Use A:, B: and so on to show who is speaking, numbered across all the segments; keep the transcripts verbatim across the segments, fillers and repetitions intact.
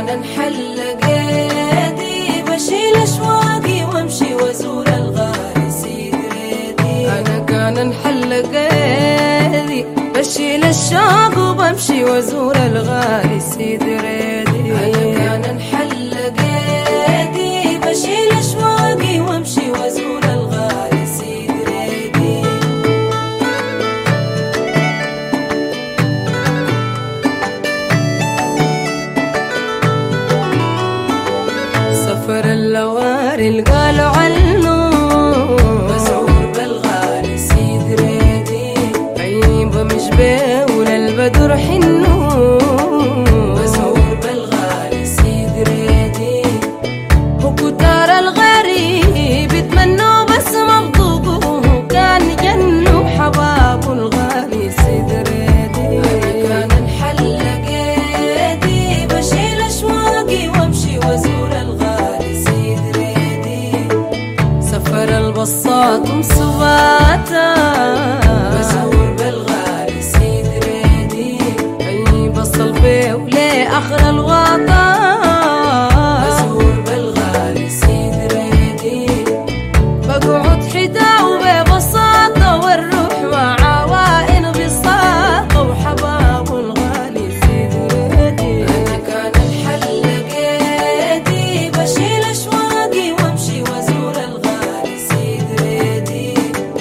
A: انحل قيدي بشيل اشواقي وامشي وازور الغالي سيد ريدي. انا كان انحل قيدي بشيل الشوق وبمشي وازور الغالي سيد ريدي. انا كان انحل قيدي بشيل اشواقي وامشي وازور الغالي سيد ريدي. سفر اللواري قالوا عنه مسعور بالغالي سيد ريدي. عيب مش بيقول البدر حنو مسعور بالغالي سيد ريدي. وكتار الغريب يتمنوا بس مبطوقه كان جنوا حبابه الغالي سيد ريدي. كان انحل قيدي بشيل اشواقي وامشي وازور الغالي سيد ريدي. سفر البساط ومسواته بزور بالغالي سيد ريدي. اي بصل بيه وليه اخر الوطن بزور بالغالي سيد ريدي. بقعد حدا وببساطة والروح مع عوائن بساطة وحبابه الغالي سيد ريدي. انا كان انحل قيدي بشيل اشواقي وامشي وازور الغالي سيد ريدي.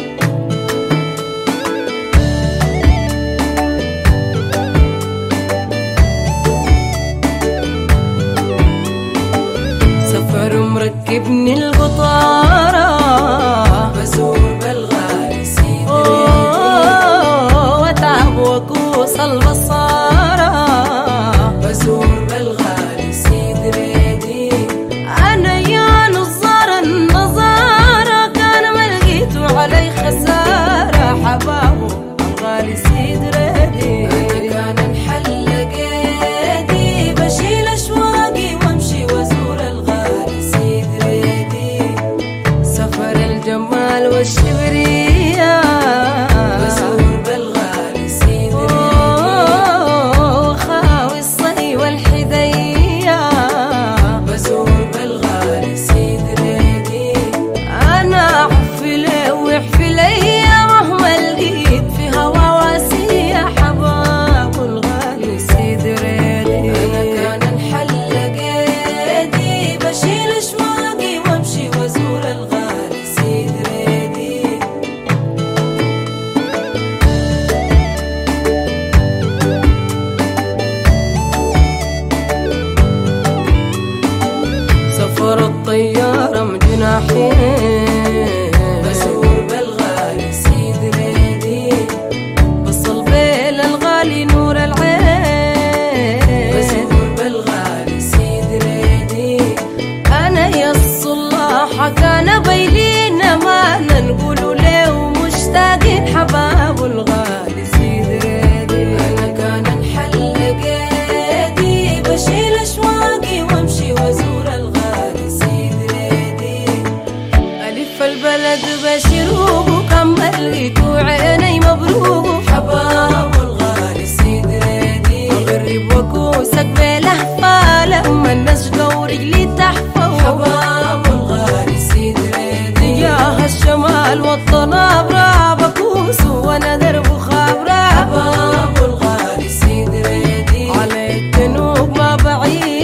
A: سفر مركبني القطارة بزور بالغالي سيد ريدي. واتعب وكوس البصارة بزور بالغالي سيد ريدي. انا يا نظار النظارة كان ما لقيتوا علي خسارة حبابه الغالي سيد ريدي. انا كان انحل قيدي بشيل اشواقي وامشي وازور الغالي سيد ريدي. سفر الجمال والشبرية بزور بالغالي سيد ريدي. وخاوي الصي والحدية بزور بالغالي سيد ريدي. انا احفل واحفلي مهما لقيت في هوا واسية حباب الغالي سيد ريدي. انا كان انحل قيدي بشيل اشواقي وامشي وازور الغالي سيد ريدي. سفر الطيارة من جناحين بزور بالغالي سيد ريدي. بصل بيل الغالي نور العين بزور بالغالي سيد ريدي. انا يا الصلاحة كان بيلينا ما نقولوا ليه ومشتاقين حبابه الغالي سيد ريدي. انا كان انحل قيدي بشيل اشواقي وامشي وازور الغالي سيد ريدي. الف البلد بشروق وكمل لقيتوا عيني مبروق حبابه الغالي سيد ريدي. اغرب وكوسك بلهفة لما النسجة ورجلي تحفة حبابه الغالي سيد ريدي. يا الشمال والطنا برابة كوس وانا درب خابرة حبابه الغالي سيد ريدي. على الجنوب ما بعيد